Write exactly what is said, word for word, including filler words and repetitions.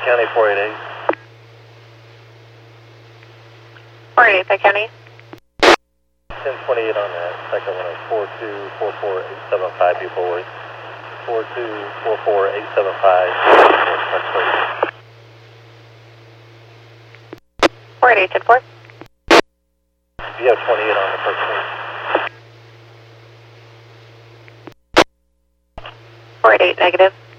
County, four eight eight. four eight eight, Pitt County. ten twenty-eight on that. Second one is four two four four eight seven five, be forward. four two four four eight seven five, four eight eight, ten four. You have twenty-eight on the first one. four eight eight, negative.